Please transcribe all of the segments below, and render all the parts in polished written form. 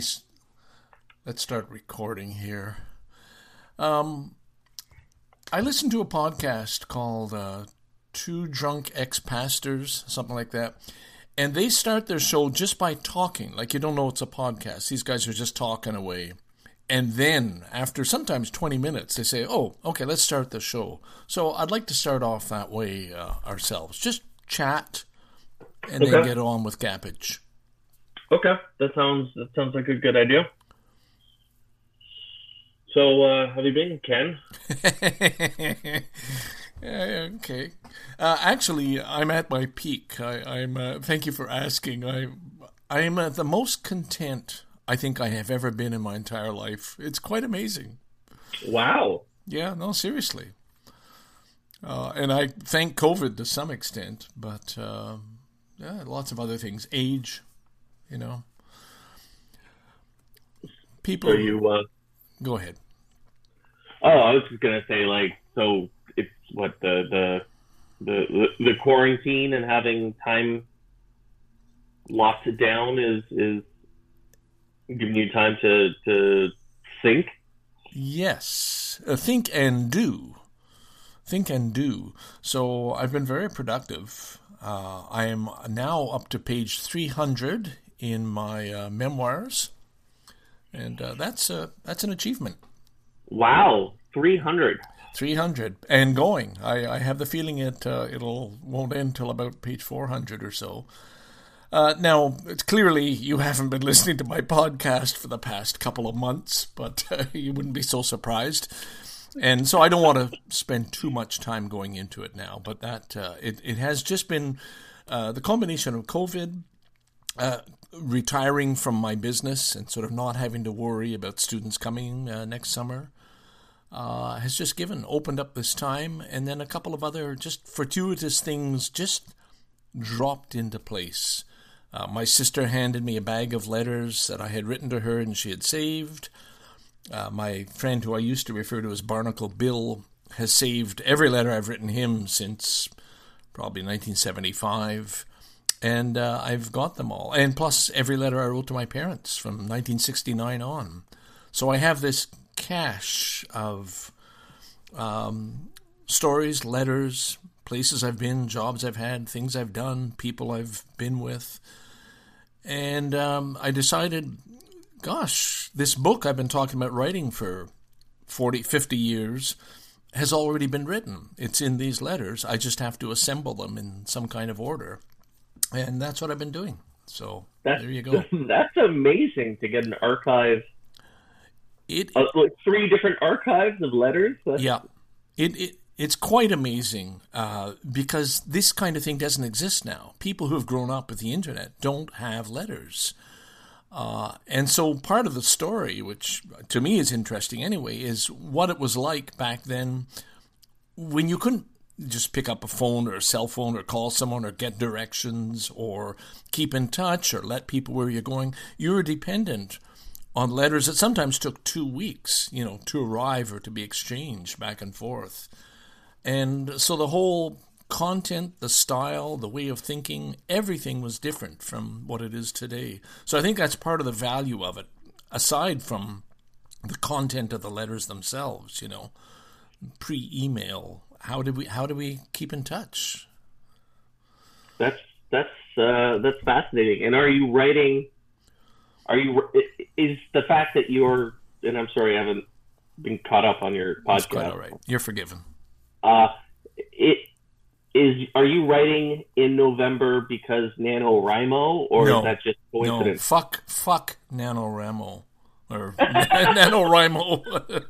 Let's start recording here. I listened to a podcast called Two Drunk Ex-Pastors, something like that. And they start their show just by talking, like you don't know it's a podcast. These guys are just talking away. And then, after sometimes 20 minutes, they say, oh, okay, let's start the show. So I'd like to start off that way ourselves. Just chat and then get on with gappage. Okay, that sounds like a good idea. So, have you been, Ken? Okay. Actually, I'm at my peak. I'm. Thank you for asking. I am the most content I think I have ever been in my entire life. It's quite amazing. Wow. Yeah. No, seriously. And I thank COVID to some extent, but lots of other things. Age, People. So you. Go ahead. Oh, I was just gonna say, so it's what the quarantine and having time locked it down is giving you time to think. Yes, think and do. Think and do. So I've been very productive. I am now up to page 300 in my memoirs, and that's an achievement. Wow, 300. 300 and going. I have the feeling it won't end till about page 400 or so. Now, it's clearly you haven't been listening to my podcast for the past couple of months, but you wouldn't be so surprised. And so I don't want to spend too much time going into it now, but that it has just been the combination of COVID, retiring from my business and sort of not having to worry about students coming next summer. Has just opened up this time, and then a couple of other just fortuitous things just dropped into place. My sister handed me a bag of letters that I had written to her and she had saved. My friend, who I used to refer to as Barnacle Bill, has saved every letter I've written him since probably 1975, and I've got them all. And plus every letter I wrote to my parents from 1969 on. So I have this cache of stories, letters, places I've been, jobs I've had, things I've done, people I've been with. And I decided, gosh, this book I've been talking about writing for 40, 50 years has already been written. It's in these letters. I just have to assemble them in some kind of order. And that's what I've been doing. So there you go. That's amazing to get an archive. Like 3 different archives of letters? Yeah. It's quite amazing because this kind of thing doesn't exist now. People who have grown up with the internet don't have letters. And so part of the story, which to me is interesting anyway, is what it was like back then when you couldn't just pick up a phone or a cell phone or call someone or get directions or keep in touch or let people where you're going. You were dependent on letters that sometimes took 2 weeks, to arrive or to be exchanged back and forth. And so the whole content, the style, the way of thinking, everything was different from what it is today. So I think that's part of the value of it, aside from the content of the letters themselves, pre-email. How do we keep in touch? That's fascinating. And are you writing? Is the fact that you're, and I'm sorry, I haven't been caught up on your podcast. It's quite all right. You're forgiven. Are you writing in November because NaNoWriMo, or is that just coincidence? No, fuck NaNoWriMo. Or NaNoWriMo.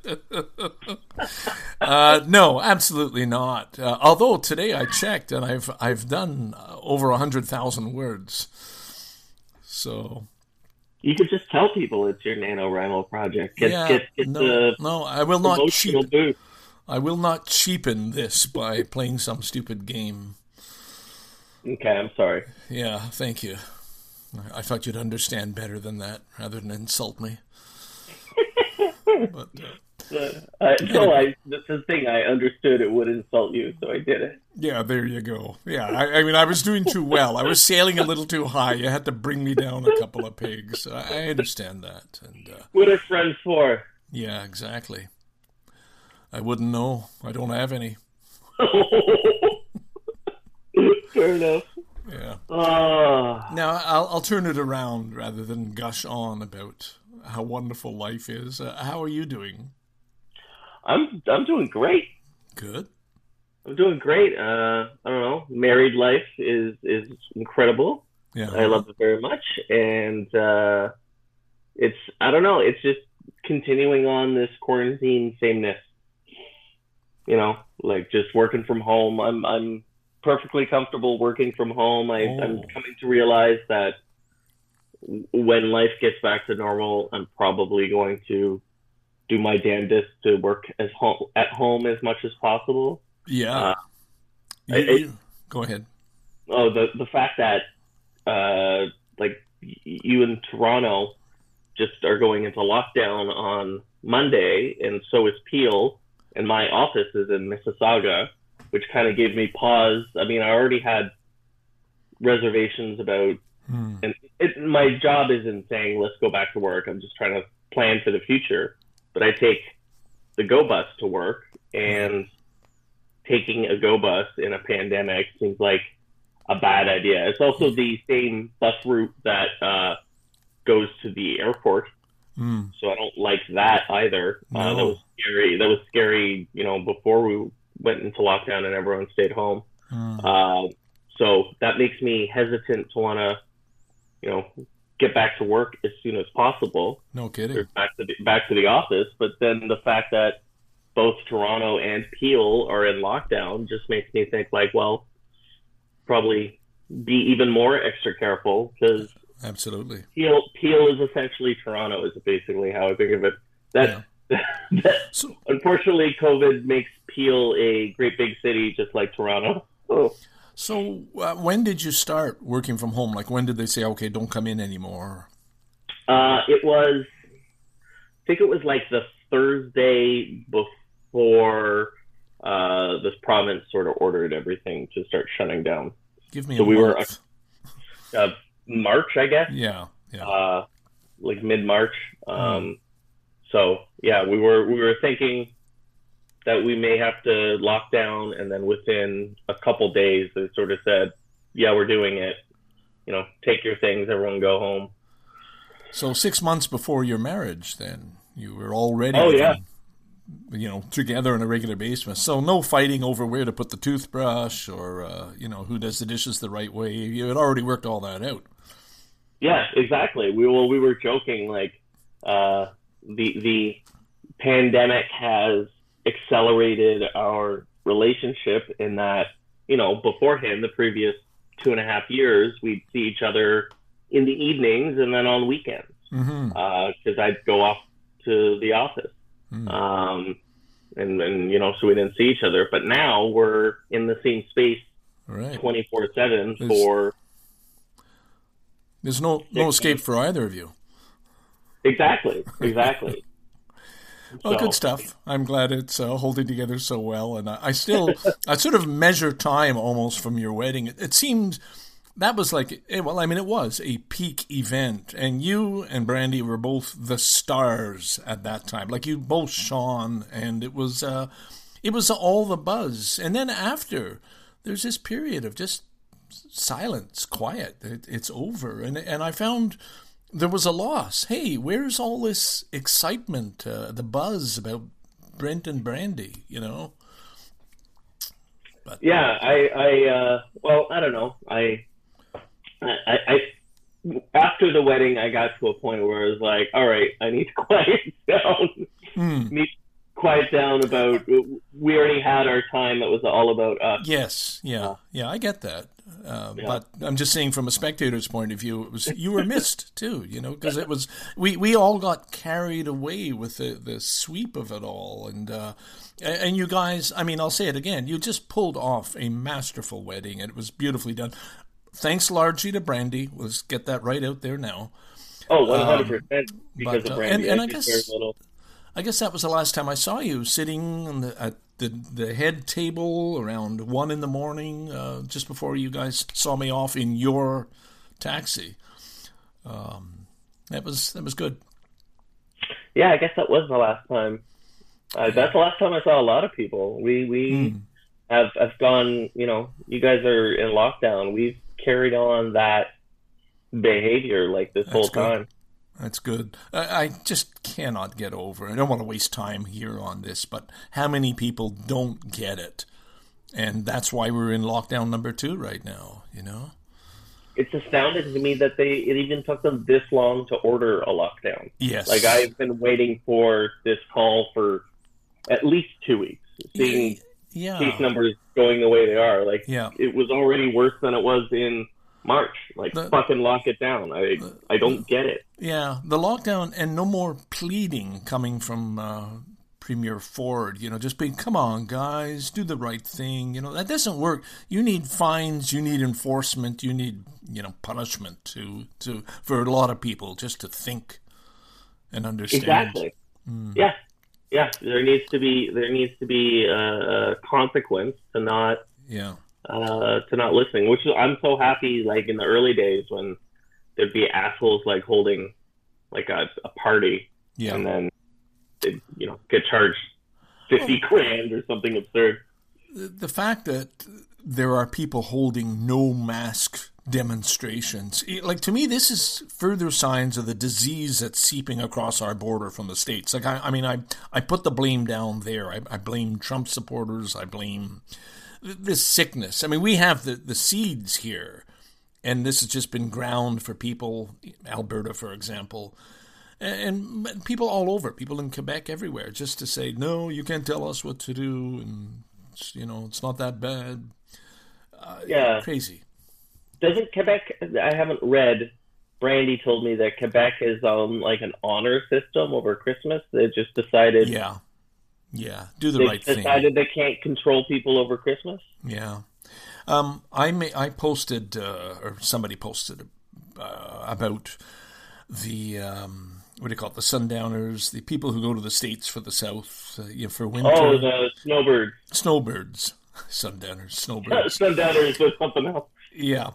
No, absolutely not. Although today I checked and I've done over 100,000 words. So you could just tell people it's your NaNoWriMo project. No, I will not cheapen. I will not cheapen this by playing some stupid game. Okay, I'm sorry. Yeah, thank you. I thought you'd understand better than that, rather than insult me. But That's the thing. I understood it would insult you, so I did it. Yeah, there you go. Yeah, I mean, I was doing too well. I was sailing a little too high. You had to bring me down a couple of pegs. I understand that. And what are friends for? Yeah, exactly. I wouldn't know. I don't have any. Fair enough. Yeah. Now, I'll turn it around rather than gush on about how wonderful life is. How are you doing? I'm doing great. Good. I'm doing great. I don't know. Married life is incredible. Yeah. I love it very much, and it's I don't know. It's just continuing on this quarantine sameness. You know, like just working from home. I'm perfectly comfortable working from home. I'm coming to realize that when life gets back to normal, I'm probably going to do my damnedest to work at home as much as possible. Yeah. Go ahead. Oh, the fact that like you in Toronto just are going into lockdown on Monday, and so is Peel, and my office is in Mississauga, which kind of gave me pause. I mean, I already had reservations about, and my job isn't saying let's go back to work. I'm just trying to plan for the future. But I take the GO bus to work, and taking a GO bus in a pandemic seems like a bad idea. It's also the same bus route that goes to the airport, so I don't like that either. No. That was scary. That was scary, you know, before we went into lockdown and everyone stayed home. So that makes me hesitant to want to, you know, get back to work as soon as possible. No kidding. Or back to the office. But then the fact that both Toronto and Peel are in lockdown just makes me think like, well, probably be even more extra careful, because absolutely Peel is essentially Toronto, is basically how I think of it. Unfortunately, COVID makes Peel a great big city just like Toronto. So when did you start working from home? Like, when did they say, okay, don't come in anymore? I think it was like the Thursday before this province sort of ordered everything to start shutting down. Give me so a we month. were March, I guess. Yeah. Like mid-March. So yeah, we were thinking that we may have to lock down, and then within a couple days, they sort of said, "Yeah, we're doing it. You know, take your things, everyone go home." So 6 months before your marriage, then you were already, you know, together on a regular basis. So no fighting over where to put the toothbrush or you know, who does the dishes the right way. You had already worked all that out. Yeah, exactly. We were joking like the pandemic has accelerated our relationship in that, you know, beforehand, the previous 2.5 years, we'd see each other in the evenings and then on weekends, because I'd go off to the office. And you know, so we didn't see each other. But now we're in the same space 24/7 for... There's no escape for either of you. Exactly. Well, good stuff. I'm glad it's holding together so well. And I sort of measure time almost from your wedding. It seemed that was like, well, I mean, it was a peak event. And you and Brandy were both the stars at that time. Like, you both shone, and it was all the buzz. And then after, there's this period of just silence, quiet. It's over. And I found... there was a loss. Hey, where's all this excitement, the buzz about Brent and Brandy, you know? But, yeah, well, I don't know. I after the wedding, I got to a point where I was like, all right, I need to quiet down. Need to quiet down about, we already had our time that was all about us. Yes, yeah, I get that. But I'm just saying, from a spectator's point of view, you were missed too, you know, because it was we all got carried away with the sweep of it all, and you guys, I mean, I'll say it again, you just pulled off a masterful wedding, and it was beautifully done. Thanks largely to Brandy. Let's get that right out there now. Oh, 100% because of Brandy. And I guess I guess that was the last time I saw you sitting at the head table around 1 a.m, just before you guys saw me off in your taxi. That was good. Yeah, I guess that was the last time. That's the last time I saw a lot of people. We have gone. You guys are in lockdown. We've carried on that behavior like this whole time. That's good. I just cannot get over it. I don't want to waste time here on this, but how many people don't get it? And that's why we're in lockdown number 2 right now, It's astounding to me that it even took them this long to order a lockdown. Yes. Like, I've been waiting for this call for at least 2 weeks, seeing case numbers going the way they are. Like, it was already worse than it was in March. Like, fucking lock it down. I don't get it. Yeah, the lockdown, and no more pleading coming from Premier Ford, just being, come on, guys, do the right thing. That doesn't work. You need fines, you need enforcement, you need, punishment for a lot of people just to think and understand. Exactly. Yeah. There needs to be a consequence to not listening. Which I'm so happy. Like in the early days when there'd be assholes like holding like a party, and then they'd get charged $50,000 or something absurd. The fact that there are people holding no mask demonstrations, like, to me, this is further signs of the disease that's seeping across our border from the States. Like, I put the blame down there. I blame Trump supporters. I blame this sickness. I mean, we have the seeds here, and this has just been ground for people, Alberta, for example, and people all over, people in Quebec, everywhere, just to say, no, you can't tell us what to do, and, it's not that bad. Crazy. Doesn't Quebec, I haven't read, Brandy told me that Quebec is like an honor system over Christmas. They just decided... Yeah, do the right thing. They decided they can't control people over Christmas? Yeah. I posted, or somebody posted about the... what do you call it? The sundowners, the people who go to the States for the South, for winter. Oh, the snowbirds. Snowbirds. Sundowners, snowbirds. Sundowners or something else. Yeah.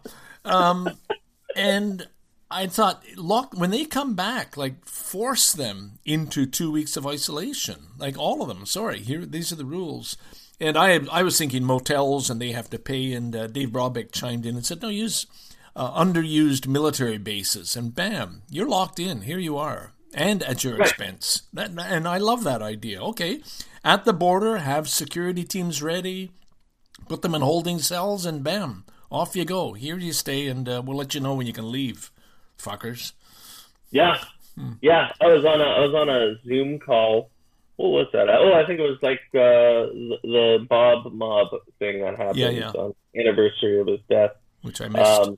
And I thought, when they come back, like, force them into 2 weeks of isolation. Like, all of them. Sorry, these are the rules. And I was thinking motels and they have to pay, and Dave Brobeck chimed in and said, no, use underused military bases. And bam, you're locked in. Here you are. And at your expense. And I love that idea. Okay, at the border, have security teams ready, put them in holding cells, and bam, off you go. Here you stay, and we'll let you know when you can leave, fuckers. Yeah, yeah. I was on a Zoom call. What was that? Oh, I think it was like the Bob Mob thing that happened on the anniversary of his death, which I missed.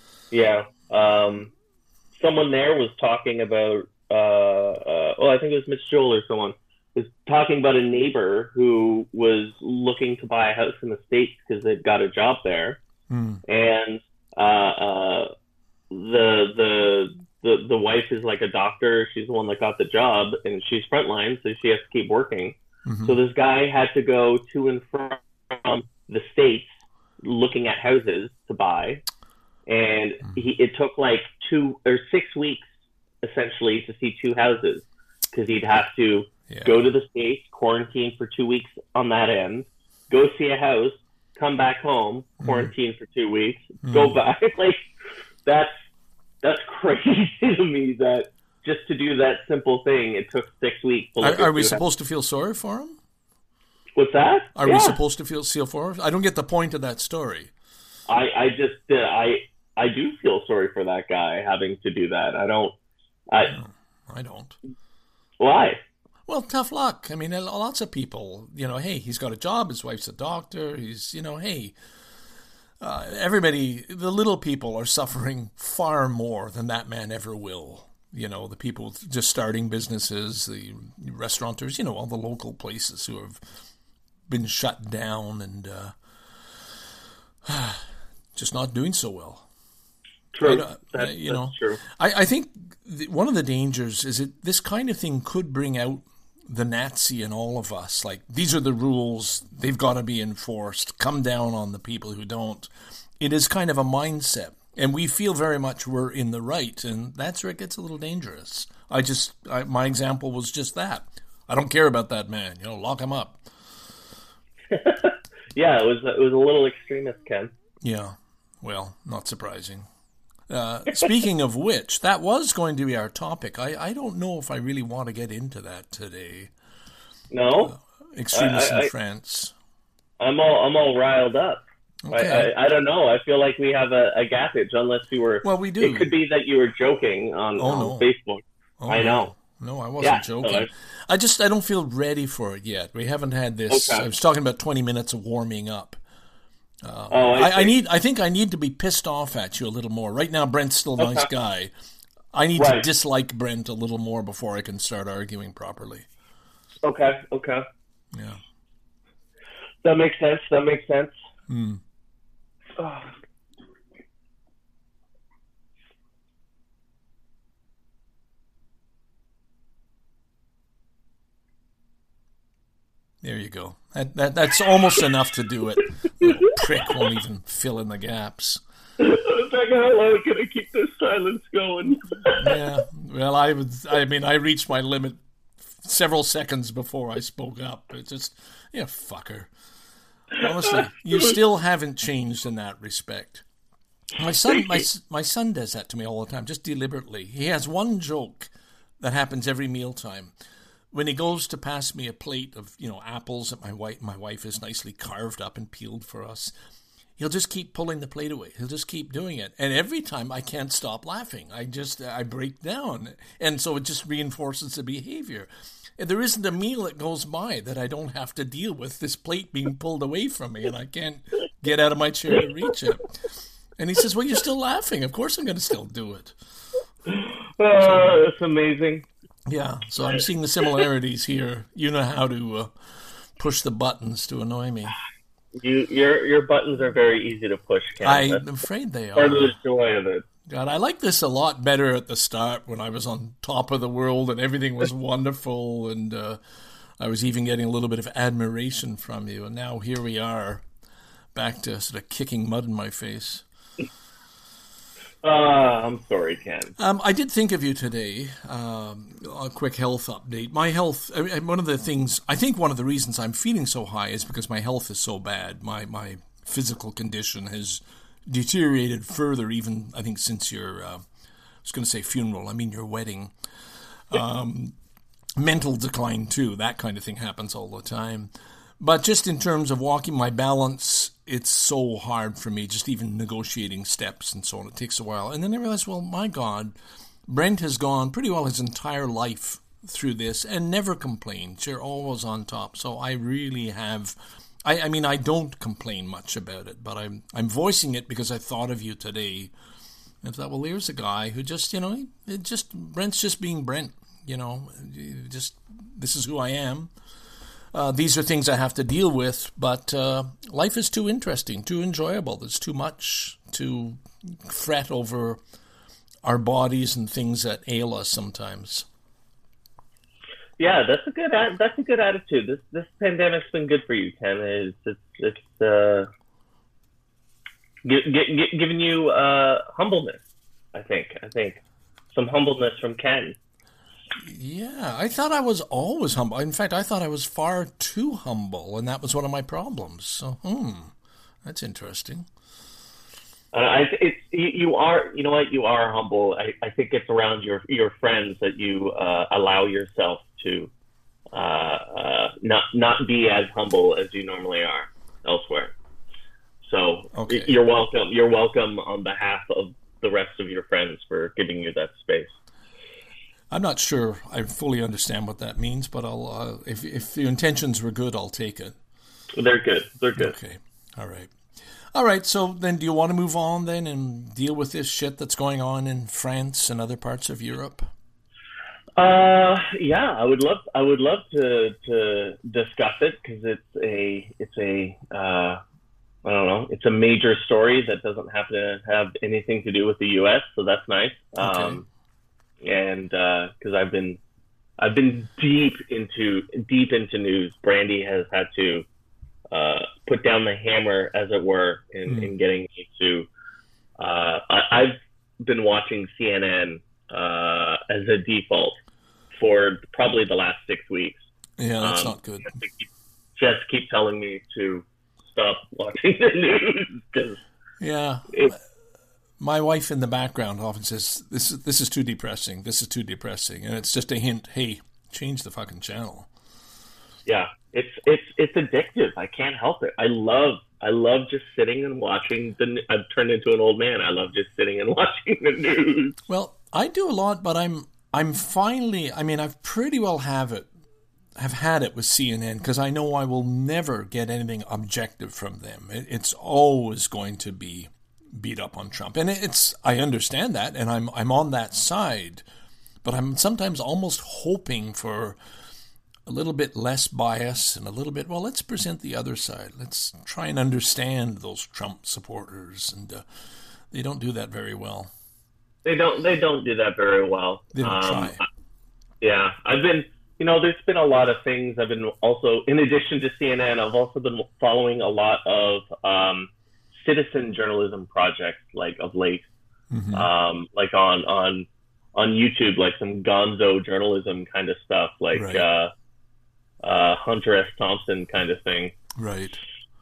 Someone there was talking about. I think it was Mitch Joel or someone was talking about a neighbor who was looking to buy a house in the States because they'd got a job there, and the wife is like a doctor. She's the one that got the job, and she's frontline, so she has to keep working. Mm-hmm. So this guy had to go to and from the States looking at houses to buy, and it took like 2 or 6 weeks essentially to see 2 houses, because he'd have to go to the States, quarantine for 2 weeks on that end, go see a house, come back home, quarantine for 2 weeks, go back. Like, that's crazy to me, that just to do that simple thing, it took 6 weeks. Are we supposed to feel sorry for him? What's that? Are we supposed to feel for him? I don't get the point of that story. I do feel sorry for that guy having to do that. I don't. Why? Well, tough luck. I mean, lots of people, hey, he's got a job, his wife's a doctor, everybody, the little people are suffering far more than that man ever will. The people just starting businesses, the restaurateurs, all the local places who have been shut down and just not doing so well. True. That's true. I think one of the dangers is that this kind of thing could bring out the Nazi in all of us. Like, these are the rules, they've got to be enforced, come down on the people who don't. It is kind of a mindset. And we feel very much we're in the right, and that's where it gets a little dangerous. My example was just that. I don't care about that man, lock him up. Yeah, it was a little extremist, Ken. Yeah, well, not surprising. Speaking of which, that was going to be our topic. I don't know if I really want to get into that today. No? Extremists in France. I'm all riled up. Okay. I don't know. I feel like we have a gappage, unless you were... Well, we do. It could be that you were joking on Facebook. Oh, I know. No, I wasn't joking. I don't feel ready for it yet. We haven't had this. Okay. I was talking about 20 minutes of warming up. I think I need to be pissed off at you a little more. Right now, Brent's still a nice guy. I need to dislike Brent a little more before I can start arguing properly. Okay. Yeah. That makes sense. Hmm. Oh. There you go. That's almost enough to do it. The prick won't even fill in the gaps. I was like, how long can I keep this silence going? Yeah. Well, I reached my limit several seconds before I spoke up. It's just, fucker. Honestly, you still haven't changed in that respect. My son does that to me all the time, just deliberately. He has one joke that happens every mealtime. When he goes to pass me a plate of, apples that my wife has nicely carved up and peeled for us, he'll just keep pulling the plate away. He'll just keep doing it. And every time I can't stop laughing. I break down. And so it just reinforces the behavior. And there isn't a meal that goes by that I don't have to deal with this plate being pulled away from me, and I can't get out of my chair to reach it. And he says, well, you're still laughing. Of course I'm going to still do it. That's amazing. Yeah, so I'm seeing the similarities here. You know how to push the buttons to annoy me. Your buttons are very easy to push, Ken. I'm afraid they are. Part of the joy of it. God, I like this a lot better at the start when I was on top of the world and everything was wonderful, and I was even getting a little bit of admiration from you. And now here we are, back to sort of kicking mud in my face. I'm sorry, Ken. I did think of you today. A quick health update. My health, one of the reasons I'm feeling so high is because my health is so bad. My physical condition has deteriorated further, even, I think, since your, I was going to say funeral, I mean your wedding. Mental decline, too. That kind of thing happens all the time. But just in terms of walking, my balance, it's so hard for me, just even negotiating steps and so on. It takes a while. And then I realized, well, my God, Brent has gone pretty well his entire life through this and never complains. You're always on top. So I really have, I mean, I don't complain much about it, but I'm voicing it because I thought of you today. And I thought, well, here's a guy who just, Brent's just being Brent, this is who I am. These are things I have to deal with, but life is too interesting, too enjoyable. There's too much to fret over our bodies and things that ail us sometimes. Yeah, that's a good attitude. This pandemic's been good for you, Ken. It's giving you humbleness. I think some humbleness from Ken. Yeah, I thought I was always humble. In fact, I thought I was far too humble, and that was one of my problems. So, that's interesting. You are, you know what? You are humble. I think it's around your friends that you allow yourself to not be as humble as you normally are elsewhere. So okay. You're welcome. You're welcome on behalf of the rest of your friends for giving you that space. I'm not sure I fully understand what that means, but I'll if the intentions were good, I'll take it. They're good. Okay. All right. So then, do you want to move on then and deal with this shit that's going on in France and other parts of Europe? Yeah, I would love to discuss it because it's a I don't know. It's a major story that doesn't have to have anything to do with the U.S., so that's nice. Okay. And because I've been I've been deep into news. Brandy has had to put down the hammer, as it were, in getting me to. I've been watching CNN as a default for probably the last 6 weeks. Yeah, that's not good. Jess keep telling me to stop watching the news. 'Cause yeah. My wife in the background often says, this is too depressing. This is too depressing. And it's just a hint, hey, change the fucking channel. Yeah, it's addictive. I can't help it. I love just sitting and watching I've turned into an old man. I love just sitting and watching the news. Well, I do a lot, but I'm finally, I mean, I've pretty well have had it with CNN, because I know I will never get anything objective from them. It's always going to be beat up on Trump. And I understand that, and I'm on that side, but I'm sometimes almost hoping for a little bit less bias and a little bit, well, let's present the other side. Let's try and understand those Trump supporters, and they don't do that very well. They don't do that very well. They don't try. Yeah, I've been, there's been a lot of things. I've been also, in addition to CNN, I've also been following a lot of citizen journalism projects, like of late, like on YouTube, like some gonzo journalism kind of stuff, like right. Hunter S. Thompson kind of thing. Right.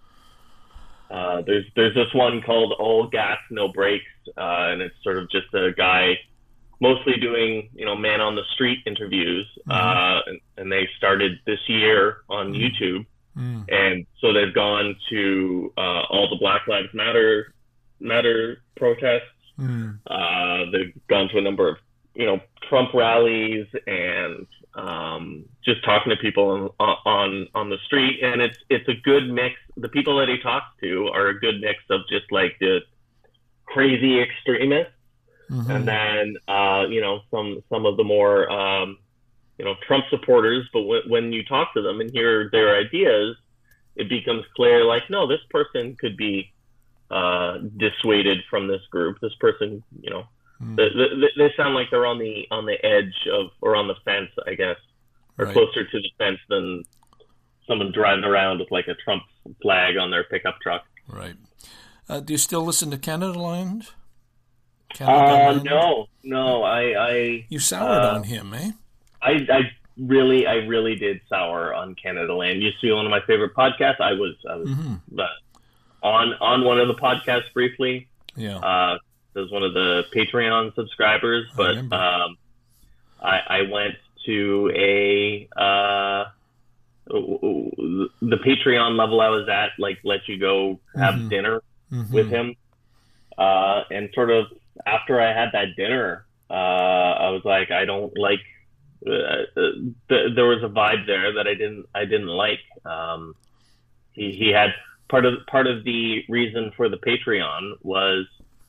There's this one called All Gas No Brakes, and it's sort of just a guy mostly doing man on the street interviews, and they started this year on YouTube. And so they've gone to all the Black Lives Matter protests. They've gone to a number of Trump rallies, and just talking to people on the street. And it's a good mix. The people that he talks to are a good mix of just like the crazy extremists, and then some of the more Trump supporters. But when you talk to them and hear their ideas, it becomes clear, like, no, this person could be dissuaded from this group. This person, they sound like they're on the edge of, or on the fence, I guess, or right. closer to the fence than someone driving around with like a Trump flag on their pickup truck. Right. Do you still listen to Canada Land? No. I you soured on him, eh? I really did sour on Canada Land. Used to be one of my favorite podcasts. I was on one of the podcasts briefly. Yeah. I was one of the Patreon subscribers, but I went to the Patreon level I was at, like, let you go have dinner with him, and sort of after I had that dinner, I was like, I don't like. There was a vibe there that I didn't like. He had part of the reason for the Patreon was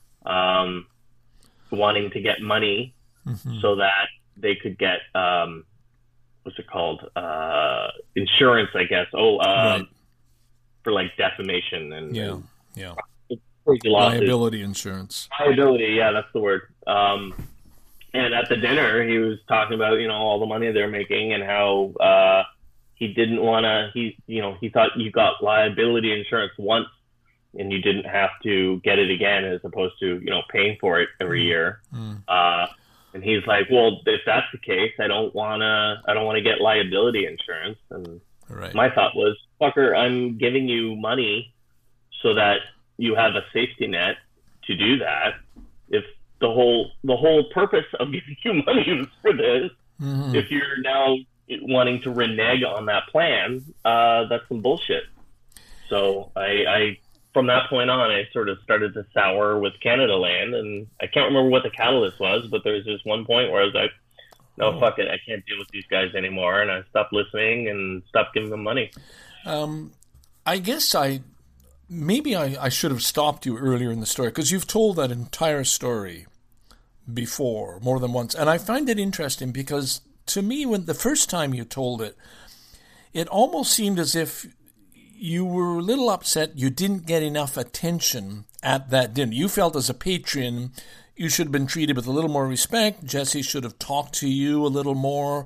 wanting to get money so that they could get what's it called, insurance, I guess. Right. For like defamation and liability insurance. Liability, yeah, that's the word. And at the dinner, he was talking about, all the money they're making and how he didn't want to, he thought you got liability insurance once and you didn't have to get it again, as opposed to, paying for it every year. And he's like, well, if that's the case, I don't want to get liability insurance. And my thought was, fucker, I'm giving you money so that you have a safety net to do that. If the whole purpose of giving you money was for this, if you're now wanting to renege on that plan, that's some bullshit. So I from that point on, I sort of started to sour with Canada Land, and I can't remember what the catalyst was, but there was just one point where I was like, no, fuck it, I can't deal with these guys anymore, and I stopped listening and stopped giving them money. I guess I should have stopped you earlier in the story, because you've told that entire story before, more than once, and I find it interesting because to me, when the first time you told it, it almost seemed as if you were a little upset you didn't get enough attention at that dinner. You felt as a patron you should have been treated with a little more respect. Jesse should have talked to you a little more.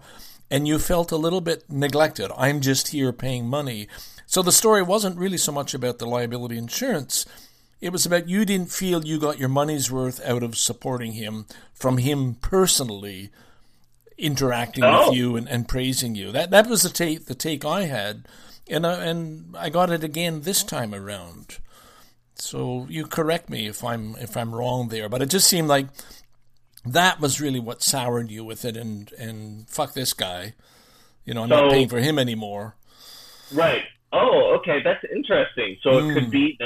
and you felt a little bit neglected. I'm just here paying money. So the story wasn't really so much about the liability insurance. It was about you didn't feel you got your money's worth out of supporting him from him personally interacting with you and praising you. That was the take I had, and I got it again this time around. So you correct me if I'm wrong there, but it just seemed like that was really what soured you with it, and fuck this guy, I'm not paying for him anymore. Right. Oh, okay, that's interesting. So it could be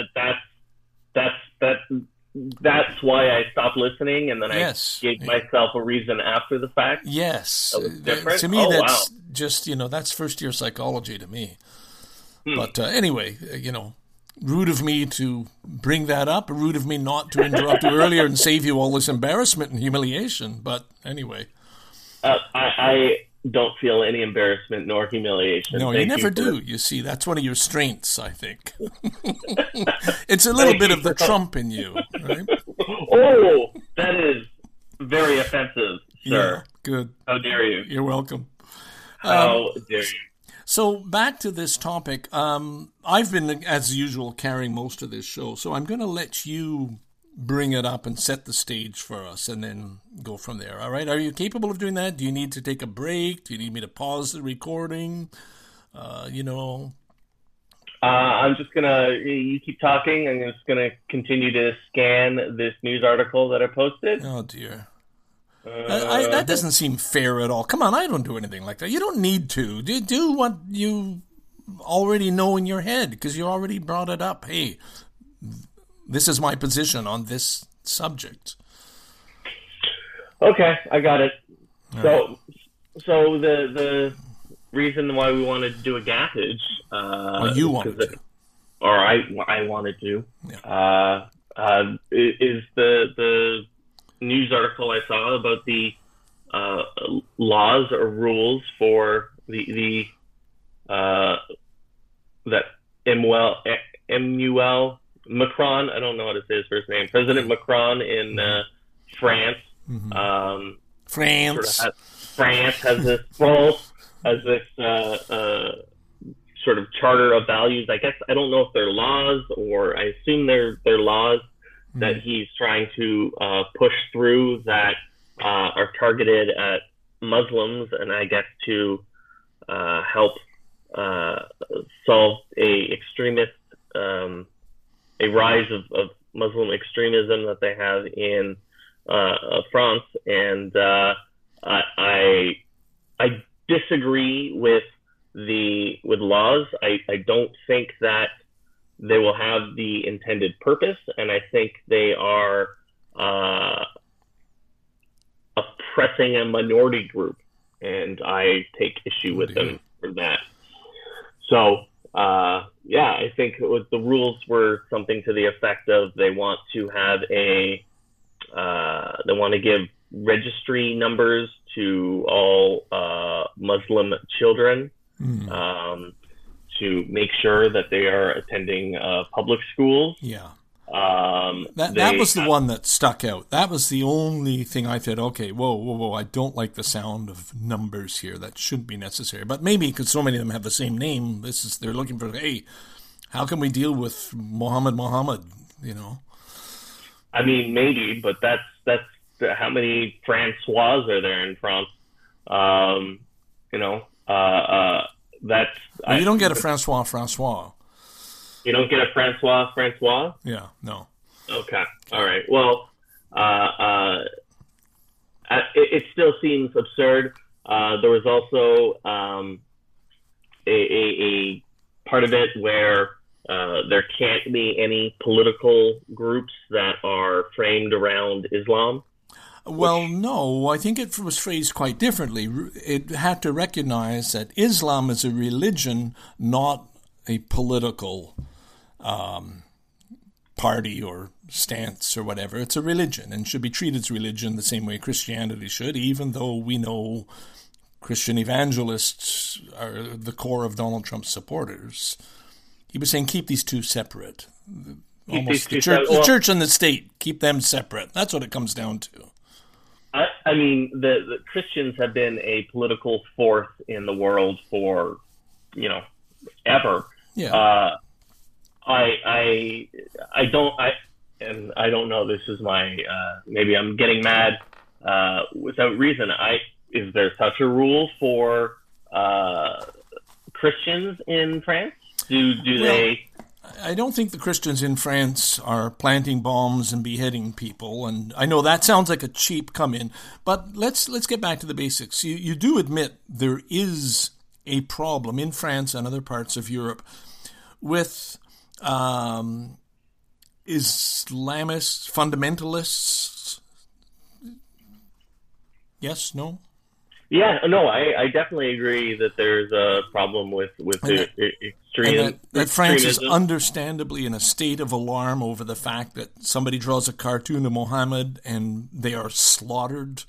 that's why I stopped listening, and then I gave myself a reason after the fact. Yes. To me, that's just, that's first-year psychology to me. But anyway, rude of me to bring that up, rude of me not to interrupt you earlier and save you all this embarrassment and humiliation. But anyway. I don't feel any embarrassment nor humiliation. No, you never do. You see, that's one of your strengths, I think. It's a little bit of the Trump in you, right? Oh, that is very offensive, sir. Yeah, good. How dare you? You're welcome. How dare you? So back to this topic. I've been, as usual, carrying most of this show, so I'm going to let you bring it up and set the stage for us and then go from there. All right? Are you capable of doing that? Do you need to take a break? Do you need me to pause the recording? I'm just going to, you keep talking. I'm just going to continue to scan this news article that I posted. Oh, dear. That doesn't seem fair at all. Come on, I don't do anything like that. You don't need to. Do what you already know in your head because you already brought it up. Hey, this is my position on this subject. Okay, I got it. So the reason why we wanted to do a gappage, you wanted to, or I wanted to, is the news article I saw about the laws or rules for the that Emmanuel Macron, I don't know how to say his first name, President Macron in France. Mm-hmm. France has this sort of charter of values. I guess I don't know if they're laws, or I assume they're laws that he's trying to push through that are targeted at Muslims, and I guess to help solve a rise of Muslim extremism that they have in France. And I disagree with laws. I don't think that they will have the intended purpose, and I think they are oppressing a minority group, and I take issue with them for that. So, I think the rules were something to the effect of they want to have they want to give registry numbers to all Muslim children. To make sure that they are attending public schools. Yeah. That was the one that stuck out. That was the only thing I thought, okay, whoa, I don't like the sound of numbers here. That shouldn't be necessary. But maybe because so many of them have the same name, they're looking for, hey, how can we deal with Muhammad, I mean, maybe, but that's how many Francois are there in France? You don't get a Francois. You don't get a Francois? Yeah, no. Okay, all right. Well, it still seems absurd. There was also a part of it where there can't be any political groups that are framed around Islam. Well, no, I think it was phrased quite differently. It had to recognize that Islam is a religion, not a political party or stance or whatever. It's a religion and should be treated as religion the same way Christianity should, even though we know Christian evangelists are the core of Donald Trump's supporters. He was saying keep these two separate. The church and the state, keep them separate. That's what it comes down to. I mean, the Christians have been a political force in the world for, ever. Yeah. I don't know. This is my maybe I'm getting mad without reason. Is there such a rule for Christians in France? Do they? I don't think the Christians in France are planting bombs and beheading people, and I know that sounds like a cheap come in, but let's get back to the basics. You do admit there is a problem in France and other parts of Europe with Islamists, fundamentalists. Yes, no? Yeah, no, I definitely agree that there's a problem with extreme. That France is understandably in a state of alarm over the fact that somebody draws a cartoon of Muhammad and they are slaughtered.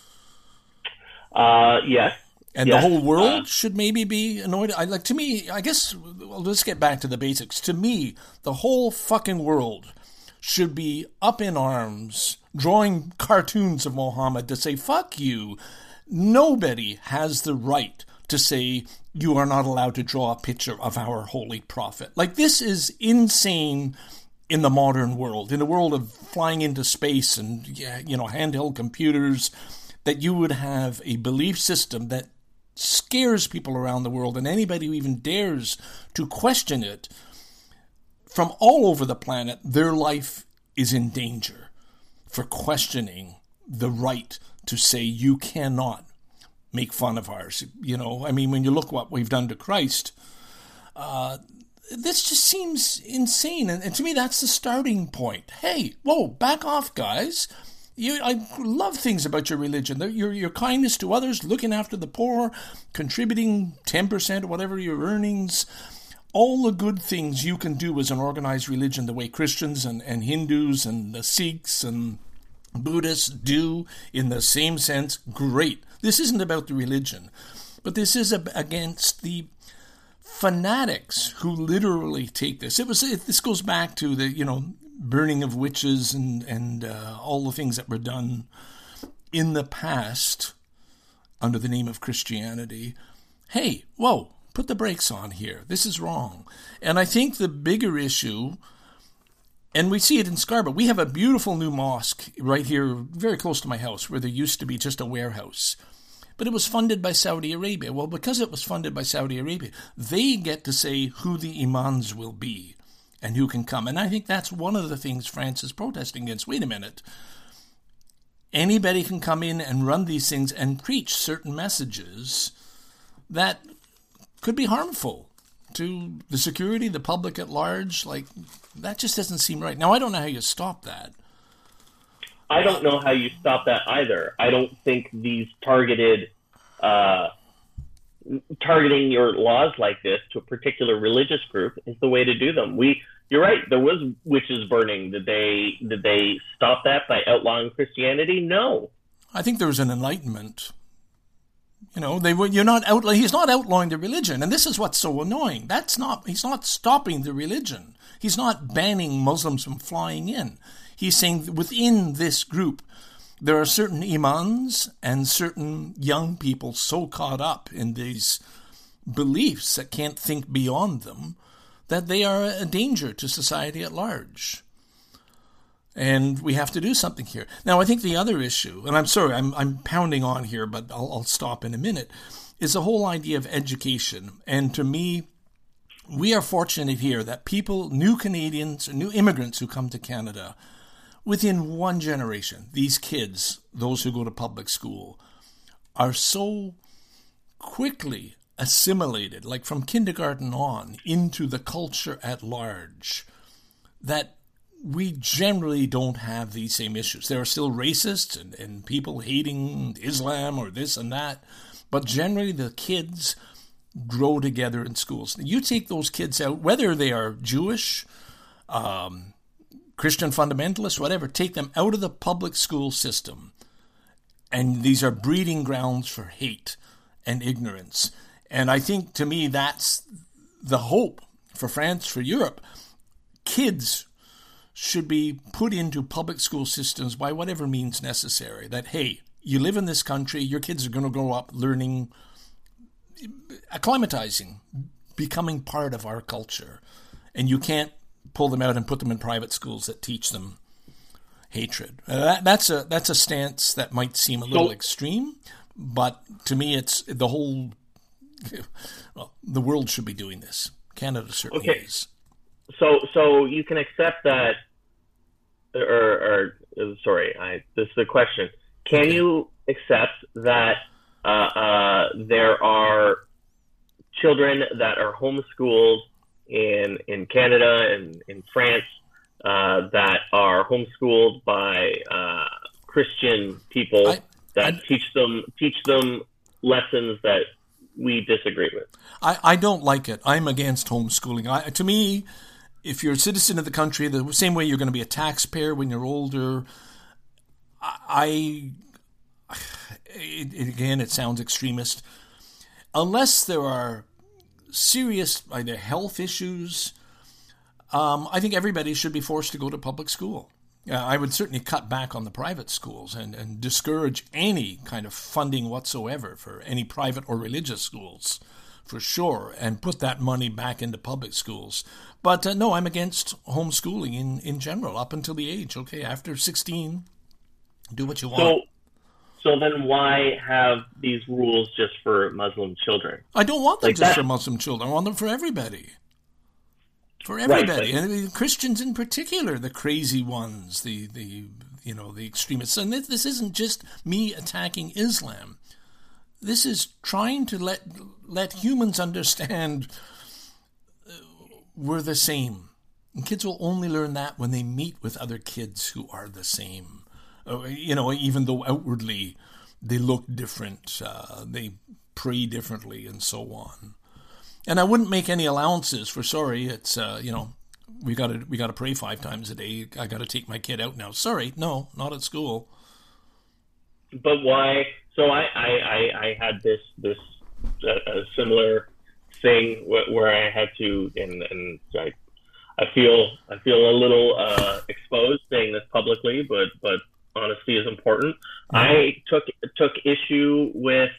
Yes. And the whole world should maybe be annoyed. To me, I guess, let's get back to the basics. To me, the whole fucking world should be up in arms, drawing cartoons of Muhammad to say, fuck you. Nobody has the right to say you are not allowed to draw a picture of our holy prophet. Like, this is insane in the modern world, in the world of flying into space and, handheld computers, that you would have a belief system that scares people around the world, and anybody who even dares to question it from all over the planet, their life is in danger for questioning the right to say you cannot make fun of ours. When you look what we've done to Christ, this just seems insane. And to me, that's the starting point. Hey, whoa, back off, guys. I love things about your religion. Your kindness to others, looking after the poor, contributing 10% or whatever your earnings, all the good things you can do as an organized religion, the way Christians and Hindus and the Sikhs and Buddhists do in the same sense, great. This isn't about the religion, but this is against the fanatics who literally take this. This goes back to the burning of witches and all the things that were done in the past under the name of Christianity. Hey, whoa, put the brakes on here. This is wrong. And I think the bigger issue, and we see it in Scarborough. We have a beautiful new mosque right here, very close to my house, where there used to be just a warehouse. But it was funded by Saudi Arabia. Well, because it was funded by Saudi Arabia, they get to say who the imams will be and who can come. And I think that's one of the things France is protesting against. Wait a minute. Anybody can come in and run these things and preach certain messages that could be harmful to the security, the public at large. Like, that just doesn't seem right. Now, I don't know how you stop that. I don't know how you stop that either. I don't think these targeting your laws like this to a particular religious group is the way to do them. You're right. There was witches burning. Did they stop that by outlawing Christianity? No. I think there was an enlightenment. He's not outlawing the religion, and this is what's so annoying. He's not stopping the religion. He's not banning Muslims from flying in. He's saying within this group, there are certain imams and certain young people so caught up in these beliefs that can't think beyond them that they are a danger to society at large. And we have to do something here. Now, I think the other issue, and I'm sorry, I'm pounding on here, but I'll stop in a minute, is the whole idea of education. And to me, we are fortunate here that people, new Canadians, new immigrants who come to Canada, within one generation, these kids, those who go to public school, are so quickly assimilated, like from kindergarten on, into the culture at large, that we generally don't have these same issues. There are still racists and people hating Islam or this and that, but generally the kids grow together in schools. You take those kids out, whether they are Jewish, Christian fundamentalists, whatever, take them out of the public school system. And these are breeding grounds for hate and ignorance. And I think, to me, that's the hope for France, for Europe. Kids should be put into public school systems by whatever means necessary. That, hey, you live in this country, your kids are going to grow up learning, acclimatizing, becoming part of our culture. And you can't pull them out and put them in private schools that teach them hatred. That's a stance that might seem a little extreme, but to me, it's the whole. Well, the world should be doing this. Canada certainly is. So you can accept that, or sorry, this is the question. Can you accept that there are children that are homeschooled in Canada and in France that are homeschooled by Christian people that teach them lessons that we disagree with? I don't like it. I'm against homeschooling. To me, if you're a citizen of the country, the same way you're going to be a taxpayer when you're older, again, it sounds extremist. Unless there are serious either health issues, I think everybody should be forced to go to public school. I would certainly cut back on the private schools and discourage any kind of funding whatsoever for any private or religious schools, for sure, and put that money back into public schools. But no, I'm against homeschooling in general, up until the age, okay, after 16, do what you want. So then why have these rules just for Muslim children? I don't want them just for Muslim children. I want them for everybody. For everybody, right, and Christians in particular, the crazy ones, the extremists. And this isn't just me attacking Islam. This is trying to let humans understand we're the same. And kids will only learn that when they meet with other kids who are the same. Even though outwardly they look different, they pray differently, and so on. And I wouldn't make any allowances for sorry. It's we got to pray 5 times a day. I got to take my kid out now. Sorry, no, not at school. But why? So I had this a similar thing where I had to, and I feel a little exposed saying this publicly, but honesty is important. Mm-hmm. I took issue with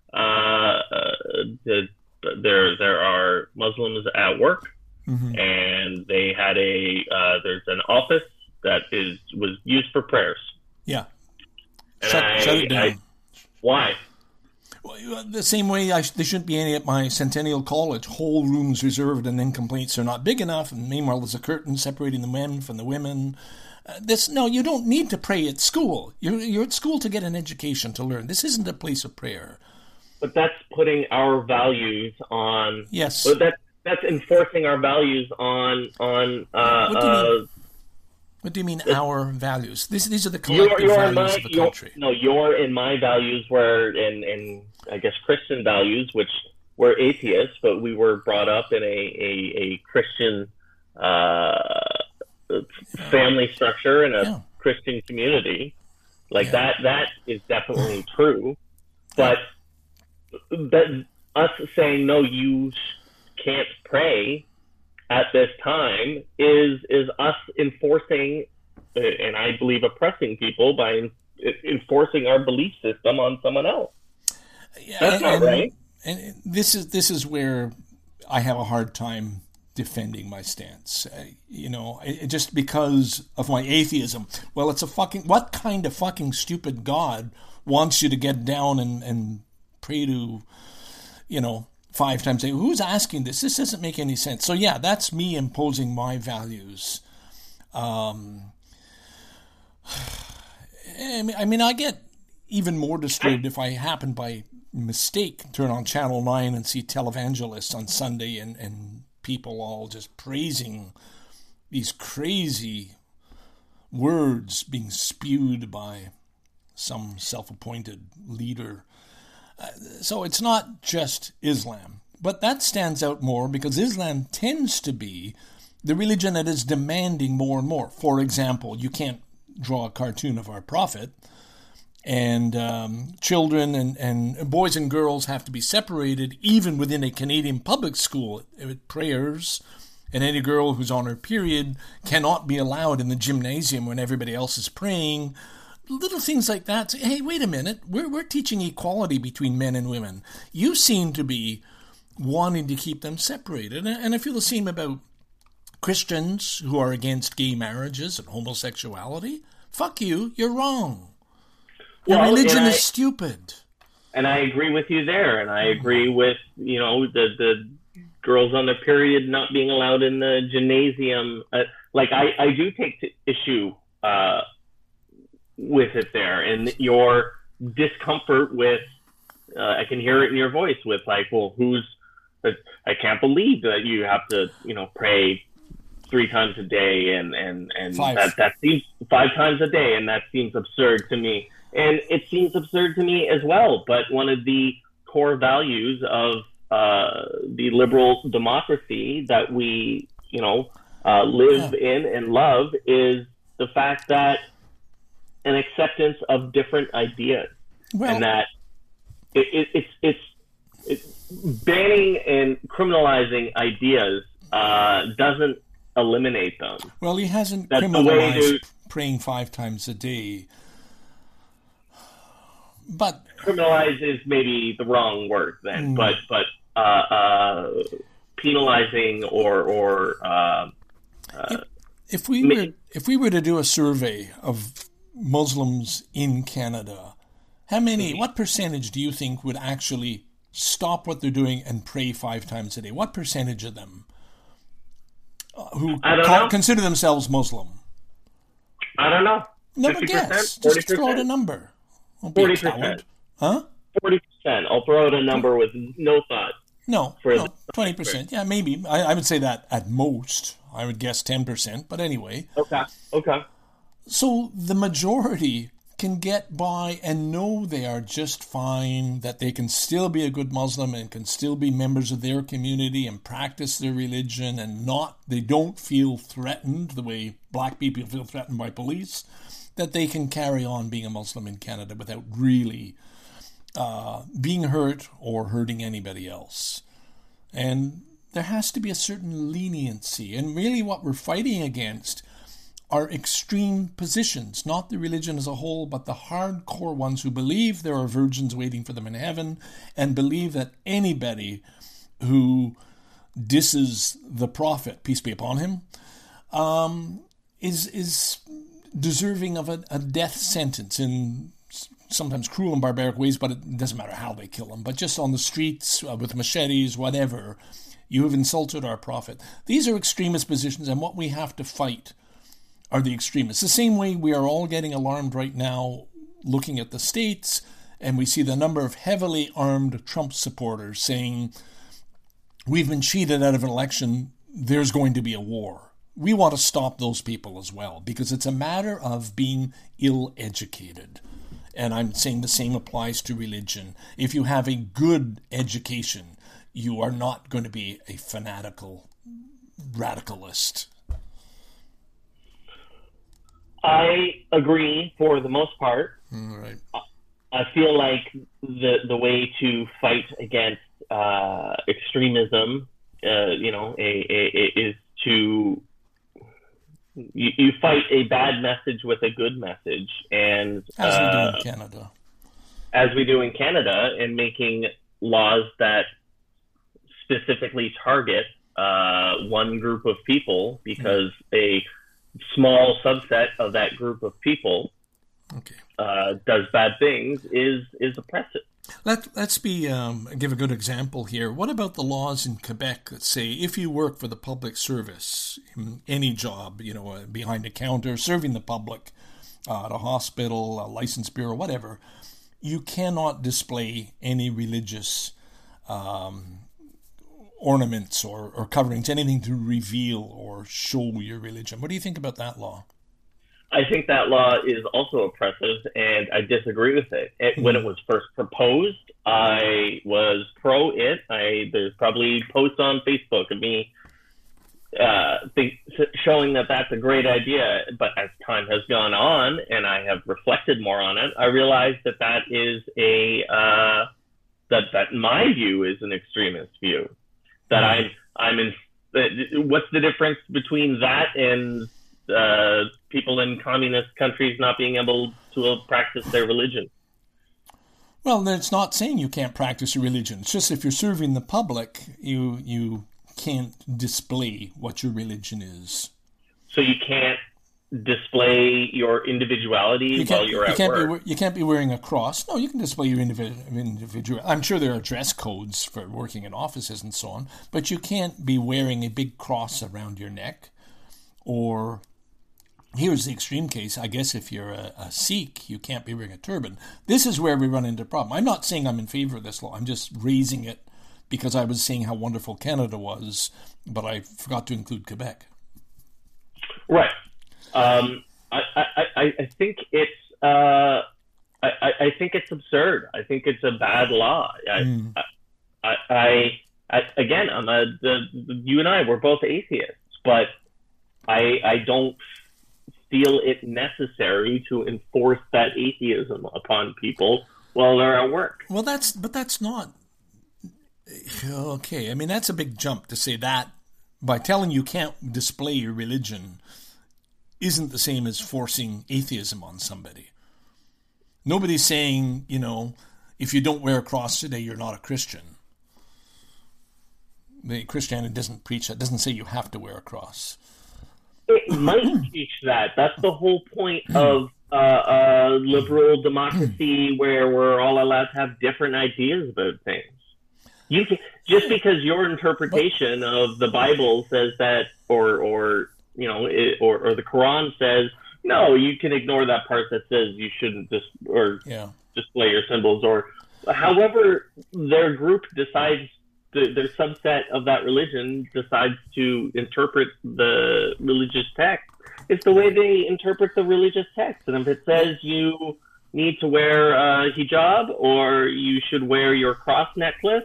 there are Muslims at work, mm-hmm. and they had there's an office that was used for prayers. Yeah. Shut it down. Why? Well, the same way there shouldn't be any at my Centennial College. Whole rooms reserved, and then complaints are not big enough. And meanwhile, there's a curtain separating the men from the women. No, you don't need to pray at school. You're at school to get an education, to learn. This isn't a place of prayer. But that's putting our values on. Yes. But that's enforcing our values on. What do you mean our values? These are the collective values of the country. You're in my values, where in I guess Christian values, which we're atheists, but we were brought up in a Christian family structure and a Christian community. That is definitely true. But us saying no, you can't pray at this time is us enforcing, and I believe oppressing people by enforcing our belief system on someone else. That's not right. And this is where I have a hard time defending my stance. Just because of my atheism. Well, it's what kind of fucking stupid God wants you to get down and pray to, 5 times a day? Who's asking this? This doesn't make any sense. So yeah, that's me imposing my values. I get even more disturbed if I happen by mistake turn on Channel 9 and see televangelists on Sunday and people all just praising these crazy words being spewed by some self-appointed leader. So it's not just Islam, but that stands out more because Islam tends to be the religion that is demanding more and more. For example, you can't draw a cartoon of our prophet, and children and boys and girls have to be separated even within a Canadian public school with prayers, and any girl who's on her period cannot be allowed in the gymnasium when everybody else is praying. little things like that. Say, hey, wait a minute. We're teaching equality between men and women. You seem to be wanting to keep them separated. And I feel the same about Christians who are against gay marriages and homosexuality. Fuck you. You're wrong. Your religion is stupid. And I agree with you there. And I agree with, the girls on their period not being allowed in the gymnasium. I do take issue with it there, and your discomfort with I can hear it in your voice with I can't believe that you have to pray 3 times a day and that seems 5 times a day, and that seems absurd to me, and it seems absurd to me as well. But one of the core values of the liberal democracy that we live in and love is the fact that an acceptance of different ideas, and that it's banning and criminalizing ideas doesn't eliminate them. Well, he hasn't criminalized praying 5 times a day, but criminalize is maybe the wrong word then, but penalizing or if we were to do a survey of Muslims in Canada, what percentage do you think would actually stop what they're doing and pray 5 times a day? What percentage of them who consider themselves Muslim? I don't know. Never guess. Just throw out a number. 40%. Huh? 40%. I'll throw out a number with no thought. No, 20%. Yeah, maybe. I would say that at most. I would guess 10%. But anyway. Okay. So the majority can get by and know they are just fine, that they can still be a good Muslim and can still be members of their community and practice their religion, and they don't feel threatened the way black people feel threatened by police, that they can carry on being a Muslim in Canada without really being hurt or hurting anybody else. And there has to be a certain leniency. And really what we're fighting against are extreme positions, not the religion as a whole, but the hardcore ones who believe there are virgins waiting for them in heaven and believe that anybody who disses the prophet, peace be upon him, is deserving of a death sentence in sometimes cruel and barbaric ways, but it doesn't matter how they kill them. But just on the streets with machetes, whatever, you have insulted our prophet. These are extremist positions, and what we have to fight are the extremists. The same way we are all getting alarmed right now looking at the States, and we see the number of heavily armed Trump supporters saying, we've been cheated out of an election, there's going to be a war. We want to stop those people as well, because it's a matter of being ill-educated. And I'm saying the same applies to religion. If you have a good education, you are not going to be a fanatical radicalist. I agree for the most part. Right. I feel like the way to fight against extremism, is to you fight a bad message with a good message, and as we do in Canada. As we do in Canada, and making laws that specifically target one group of people because a small subset of that group of people does bad things is oppressive. Let's give a good example here. What about the laws in Quebec that say if you work for the public service, any job, behind a counter, serving the public, at a hospital, a license bureau, whatever, you cannot display any religious ornaments or coverings, anything to reveal or show your religion. What do you think about that law? I think that law is also oppressive, and I disagree with it. When it was first proposed, I was pro it. There's probably posts on Facebook of me showing that that's a great idea. But as time has gone on, and I have reflected more on it, I realized that is that my view is an extremist view. That I'm in. What's the difference between that and people in communist countries not being able to practice their religion. Well, it's not saying you can't practice your religion. It's just if you're serving the public, you can't display what your religion is. So you can't display your individuality while you're at work. You can't be wearing a cross. No, you can display your individual. I'm sure there are dress codes for working in offices and so on, but you can't be wearing a big cross around your neck. Or here's the extreme case. I guess if you're a Sikh, you can't be wearing a turban. This is where we run into a problem. I'm not saying I'm in favor of this law. I'm just raising it because I was saying how wonderful Canada was, but I forgot to include Quebec. Right. I think it's I think it's absurd. I think it's a bad law. Again, you and I, we're both atheists, but I don't feel it necessary to enforce that atheism upon people while they're at work. Well, that's not okay. I mean, that's a big jump to say that by telling you can't display your religion isn't the same as forcing atheism on somebody. Nobody's saying, if you don't wear a cross today, you're not a Christian. Christianity doesn't preach that. It doesn't say you have to wear a cross. It might teach that. That's the whole point of liberal democracy, where we're all allowed to have different ideas about things. You can, just because your interpretation of the Bible says that, or the Quran says, no, you can ignore that part that says you shouldn't display your symbols, or however their group decides, their subset of that religion decides to interpret the religious text. It's the way they interpret the religious text. And if it says you need to wear a hijab or you should wear your cross necklace,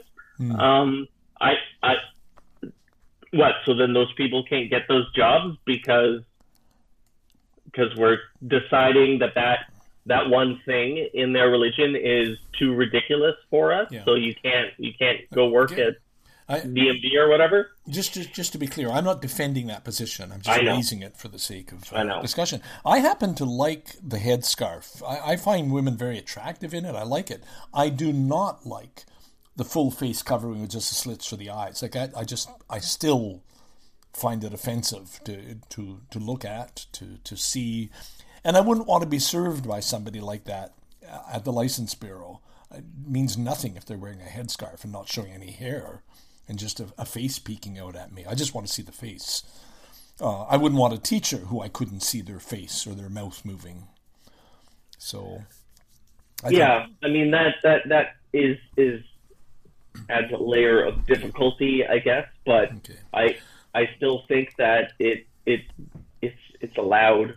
so then those people can't get those jobs because we're deciding that one thing in their religion is too ridiculous for us. Yeah. So you can't go work at DMV or whatever. Just to be clear, I'm not defending that position. I'm just raising it for the sake of discussion. I happen to like the headscarf. I find women very attractive in it. I like it. I do not like the full face covering with just the slits for the eyes. Like I still find it offensive to look at, to see. And I wouldn't want to be served by somebody like that at the license bureau. It means nothing if they're wearing a headscarf and not showing any hair and just a face peeking out at me. I just want to see the face. I wouldn't want a teacher who I couldn't see their face or their mouth moving. So, I mean that is adds a layer of difficulty, I guess. But okay. I still think that it's allowed.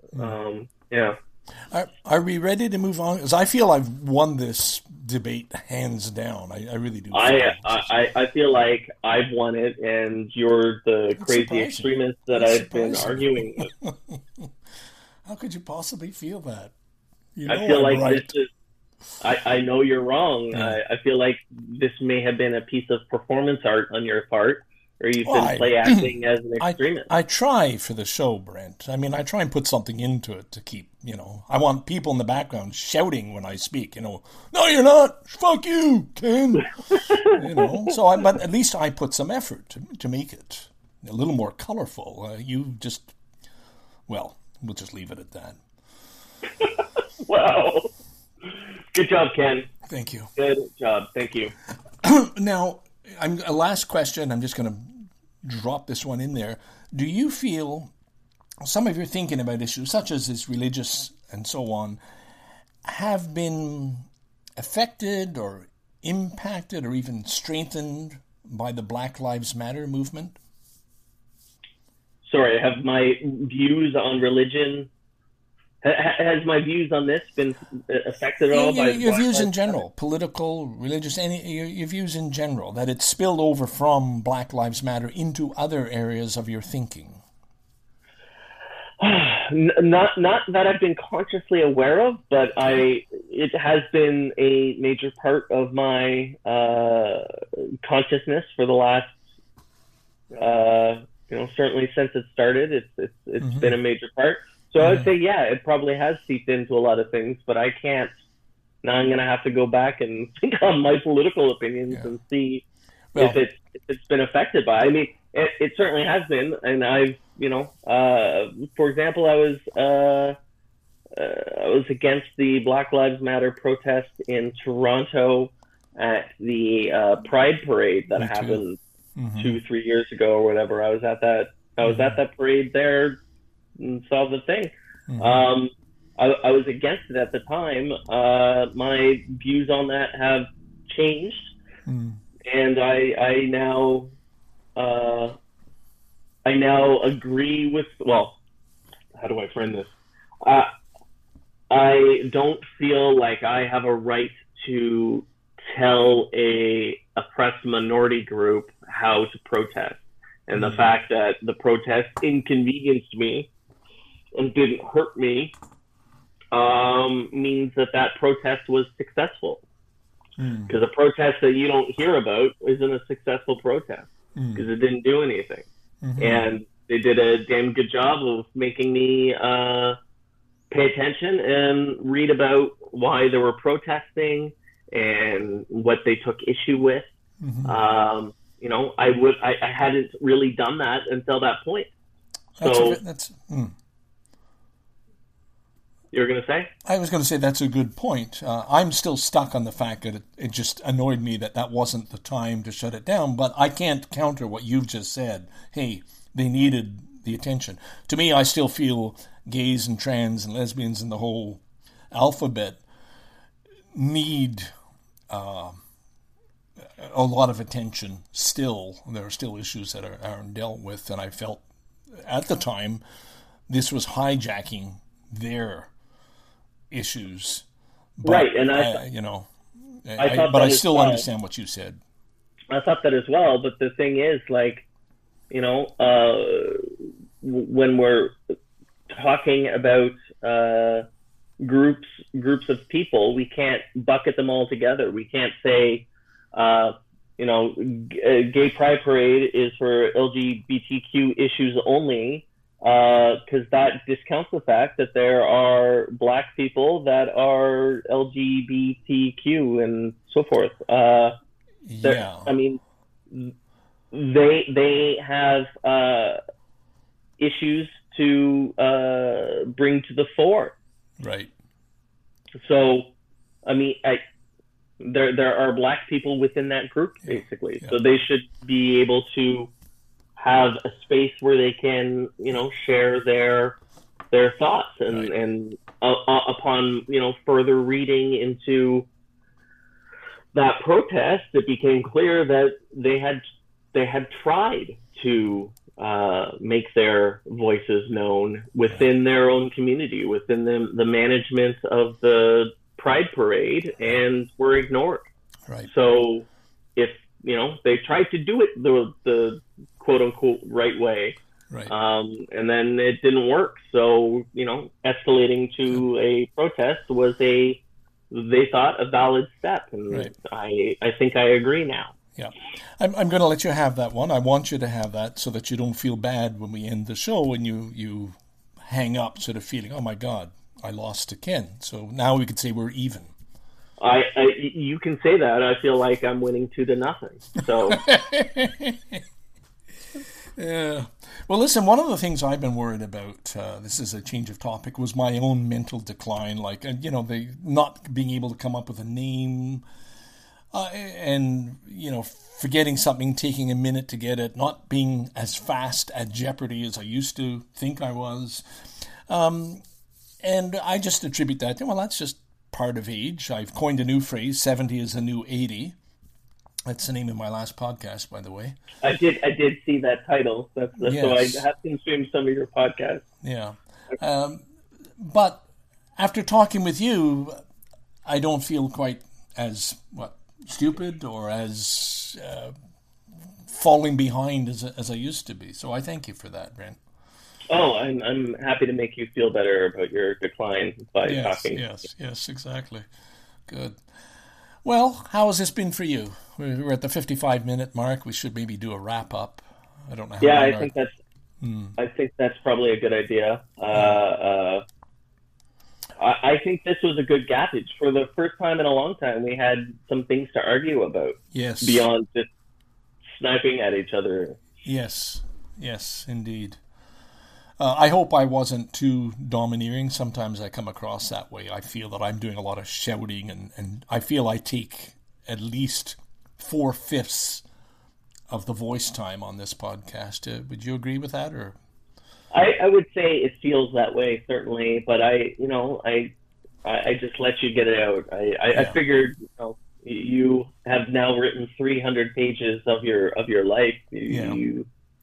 Are we ready to move on? Because I feel I've won this debate hands down. I really do. I feel like I've won it, and you're the crazy extremist that I've been arguing with. How could you possibly feel that? I feel like this is. I know you're wrong. Yeah. I feel like this may have been a piece of performance art on your part, or you've been play acting as an extremist. I try for the show, Brent. I mean, I try and put something into it to keep, I want people in the background shouting when I speak, no, you're not. Fuck you, Ken. But at least I put some effort to make it a little more colorful. We'll just leave it at that. Wow. Good job, Ken. Thank you. Good job. Thank you. Now, a last question. I'm just going to drop this one in there. Do you feel some of your thinking about issues, such as this religious and so on, have been affected or impacted or even strengthened by the Black Lives Matter movement? Sorry, have my views on religion... Has my views on this been affected at all by your views in general, political, religious, your views in general, that it's spilled over from Black Lives Matter into other areas of your thinking? Not that I've been consciously aware of, but it has been a major part of my consciousness for the last, certainly since it started. It's been a major part. So I would say, yeah, it probably has seeped into a lot of things, but I can't. Now I'm going to have to go back and think on my political opinions and see if it's been affected by. I mean, it certainly has been, and I've, for example, I was against the Black Lives Matter protest in Toronto at the Pride Parade that happened 2-3 years ago or whatever. I was at that parade there and saw the thing. I was against it at the time. My views on that have changed, and I now agree with. Well, how do I frame this? I don't feel like I have a right to tell a oppressed minority group how to protest, and the fact that the protest inconvenienced me and didn't hurt me means that protest was successful. Because a protest that you don't hear about isn't a successful protest because it didn't do anything. And they did a damn good job of making me pay attention and read about why they were protesting and what they took issue with. I hadn't really done that until that point. You were going to say? I was going to say that's a good point. I'm still stuck on the fact that it just annoyed me that wasn't the time to shut it down, but I can't counter what you've just said. Hey, they needed the attention. To me, I still feel gays and trans and lesbians and the whole alphabet need a lot of attention still. There are still issues that aren't dealt with, and I felt at the time this was hijacking their issues, but, right? And I still understand what you said. I thought that as well, but the thing is, when we're talking about groups of people, we can't bucket them all together. We can't say, Gay Pride Parade is for LGBTQ issues only. Because that discounts the fact that there are Black people that are LGBTQ and so forth. I mean, they have issues to bring to the fore. Right. So, I mean, there are Black people within that group, basically. Yeah. So they should be able to have a space where they can, share their thoughts and upon, further reading into that protest, it became clear that they had tried to make their voices known within their own community, within the management of the Pride Parade, and were ignored. Right. So if, they tried to do it the quote unquote right way. Right. And then it didn't work. So, escalating to a protest was they thought, a valid step. And right. I think I agree now. Yeah. I'm going to let you have that one. I want you to have that so that you don't feel bad when we end the show and you hang up sort of feeling, oh my God, I lost to Ken. So now we could say we're even. You can say that. I feel like I'm winning 2-0. So. Yeah. Well, listen, one of the things I've been worried about, this is a change of topic, was my own mental decline. Like, they not being able to come up with a name and, forgetting something, taking a minute to get it, not being as fast at Jeopardy as I used to think I was. And I just attribute that to, that's just part of age. I've coined a new phrase, 70 is the new 80. That's the name of my last podcast, by the way. I did see that title. That's yes. So I have consumed some of your podcasts. Yeah. But after talking with you, I don't feel quite as, stupid or as falling behind as I used to be. So I thank you for that, Brent. Oh, I'm happy to make you feel better about your decline by talking. Yes, exactly. Good. Well, how has this been for you? We're at the 55-minute mark. We should maybe do a wrap-up. I don't know how long I think I think that's probably a good idea. I think this was a good gappage. For the first time in a long time, we had some things to argue about. Yes. Beyond just sniping at each other. Yes. Yes, indeed. I hope I wasn't too domineering. Sometimes I come across that way. I feel that I'm doing a lot of shouting, and I feel I take at least 4/5 of the voice time on this podcast. Would you agree with that, or? I would say it feels that way, certainly, but I just let you get it out. I figured, you have now written 300 pages of your life. You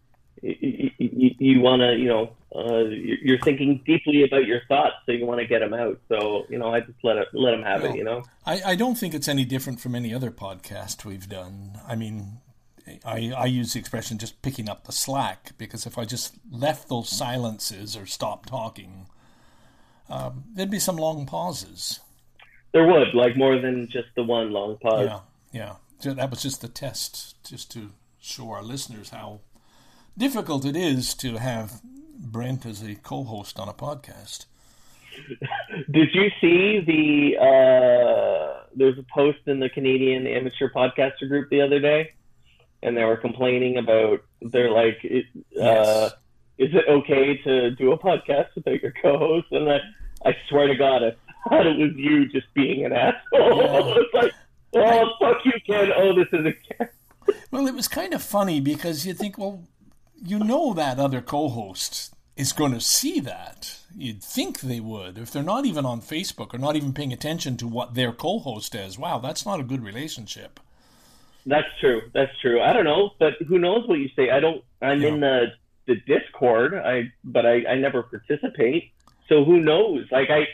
want to, you're thinking deeply about your thoughts, so you want to get them out. So, I just let them have it. I don't think it's any different from any other podcast we've done. I mean, I use the expression just picking up the slack, because if I just left those silences or stopped talking, there'd be some long pauses. There would, like more than just the one long pause. Yeah. That was just the test, just to show our listeners how difficult it is to have Brent as a co-host on a podcast. Did you see there's a post in the Canadian Amateur Podcaster group the other day? And they were complaining about, they're like, Yes. Is it okay to do a podcast without your co-host? And I swear to God, I thought it was you just being an asshole. Yeah. It's like, fuck you, Ken. Oh, this is a Ken. Well, it was kind of funny, because you think, well, that other co-host is going to see that. You'd think they would. If they're not even on Facebook or not even paying attention to what their co-host does, wow, that's not a good relationship. That's true. I don't know, but who knows what you say? I'm in the Discord, but I never participate. So who knows? Like I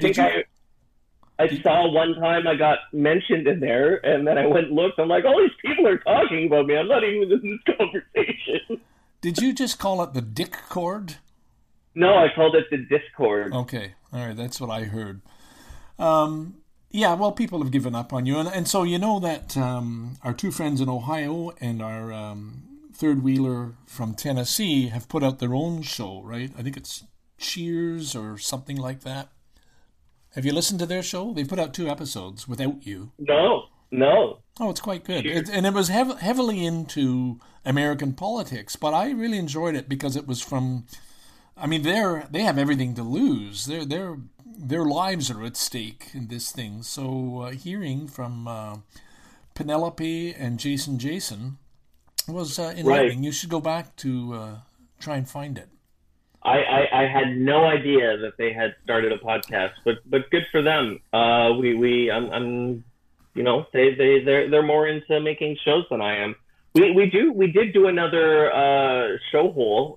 saw one time I got mentioned in there, and then I went and looked. I'm like, all these people are talking about me. I'm not even in this conversation. Did you just call it the Dick Cord? No, I called it the Discord. Okay. All right. That's what I heard. Yeah, well, people have given up on you. And so that our two friends in Ohio and our third wheeler from Tennessee have put out their own show, right? I think it's Cheers or something like that. Have you listened to their show? They put out 2 episodes without you. No. Oh, it's quite good. And it was heavily into American politics, but I really enjoyed it because it was from... I mean, they have everything to lose. Their lives are at stake in this thing. So hearing from Penelope and Jason was enlightening. Right. You should go back to try and find it. I had no idea that they had started a podcast, but good for them. They're more into making shows than I am. We did do another show hole.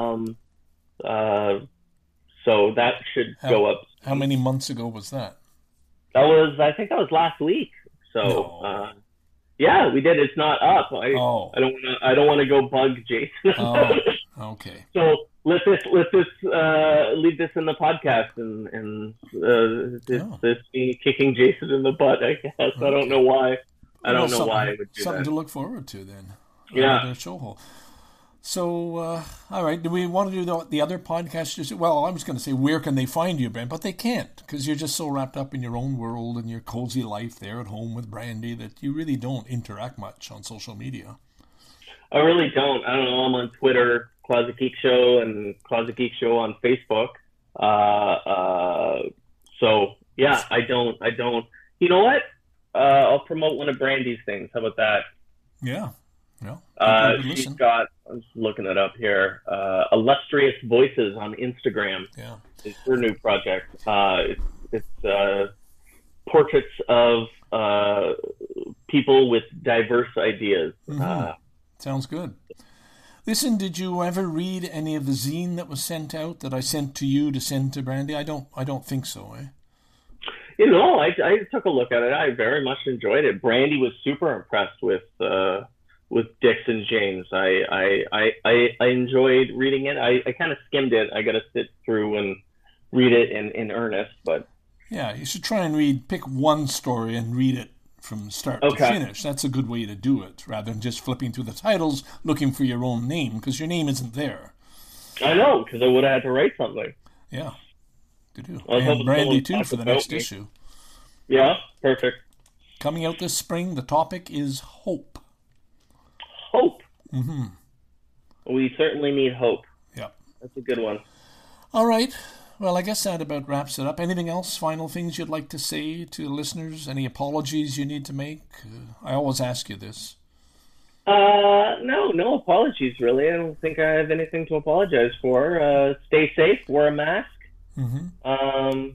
So that should go up. How many months ago was that? I think that was last week. So, no. Yeah, we did. It's not up. I don't want to go bug Jason. Oh, okay. So let's just leave this in the podcast and this me kicking Jason in the butt. I guess I don't know why. I don't know why I would do something that. to look forward to then. Yeah. Show hole. So, all right, do we want to do the other podcast? Well, I was going to say, where can they find you, Brent? But they can't, because you're just so wrapped up in your own world and your cozy life there at home with Brandy that you really don't interact much on social media. I really don't. I don't know. I'm on Twitter, Closet Geek Show, and Closet Geek Show on Facebook. So, yeah, I don't. You know what? I'll promote one of Brandy's things. How about that? Yeah. She's got, I'm just looking it up here, Illustrious Voices on Instagram. Yeah. It's her new project. It's portraits of people with diverse ideas. Mm-hmm. Sounds good. Listen, did you ever read any of the zine that was sent out that I sent to you to send to Brandy? I don't think so, eh? I took a look at it. I very much enjoyed it. Brandy was super impressed with Dix and James. I enjoyed reading it. I kind of skimmed it. I got to sit through and read it in earnest. But yeah, you should try and pick one story and read it from start to finish. That's a good way to do it, rather than just flipping through the titles looking for your own name, because your name isn't there. I know, because I would have had to write something. Yeah, to do. I was hoping And Brandy someone too talked for the about next me. issue. Yeah, perfect. Coming out this spring, the topic is hope. Hope. Mm-hmm. We certainly need hope. Yeah. That's a good one. All right. Well, I guess that about wraps it up. Anything else? Final things you'd like to say to listeners? Any apologies you need to make? I always ask you this. No apologies, really. I don't think I have anything to apologize for. Stay safe, wear a mask. Mm-hmm.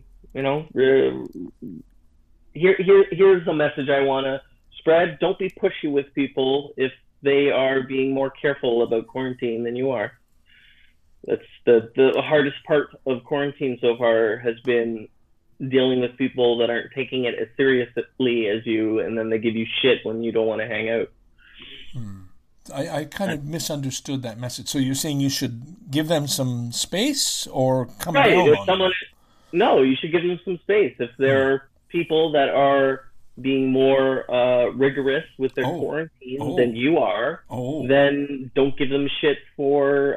Here's a message I want to spread. Don't be pushy with people if they are being more careful about quarantine than you are. That's the hardest part of quarantine so far has been dealing with people that aren't taking it as seriously as you, and then they give you shit when you don't want to hang out. I kind of misunderstood that message. So you're saying you should give them some space or come Right. down If on someone, no, you should give them some space. If there are people that are being more rigorous with their quarantine than you are, then don't give them shit for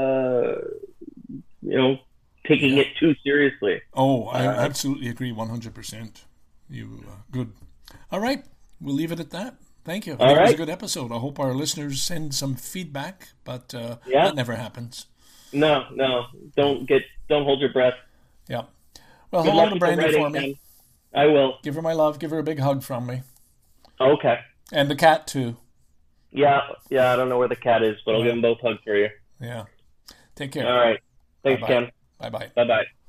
taking it too seriously. I absolutely agree 100%. You good. All right, we'll leave it at that. Thank you. I think it was a good episode. I hope our listeners send some feedback, but that never happens. No. Don't hold your breath. Yeah. Well, Good hello luck to with the Brandy writing, for me. Ken. I will. Give her my love. Give her a big hug from me. Okay. And the cat, too. Yeah, I don't know where the cat is, but I'll give them both hugs for you. Yeah. Take care. All right. Thanks, Bye-bye. Ken. Bye-bye. Bye-bye.